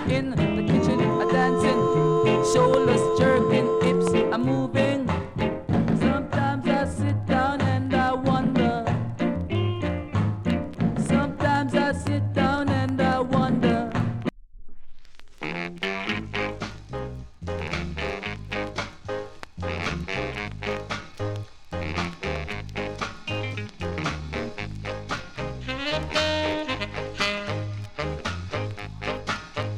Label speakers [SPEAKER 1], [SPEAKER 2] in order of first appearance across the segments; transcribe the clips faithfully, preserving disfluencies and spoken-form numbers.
[SPEAKER 1] in the kitchen a dancing, shoulders jerking, hips a moving. Sometimes I sit down and I wonder. Sometimes I sit down and I wonder.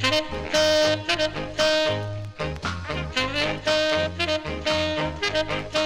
[SPEAKER 2] Thank you.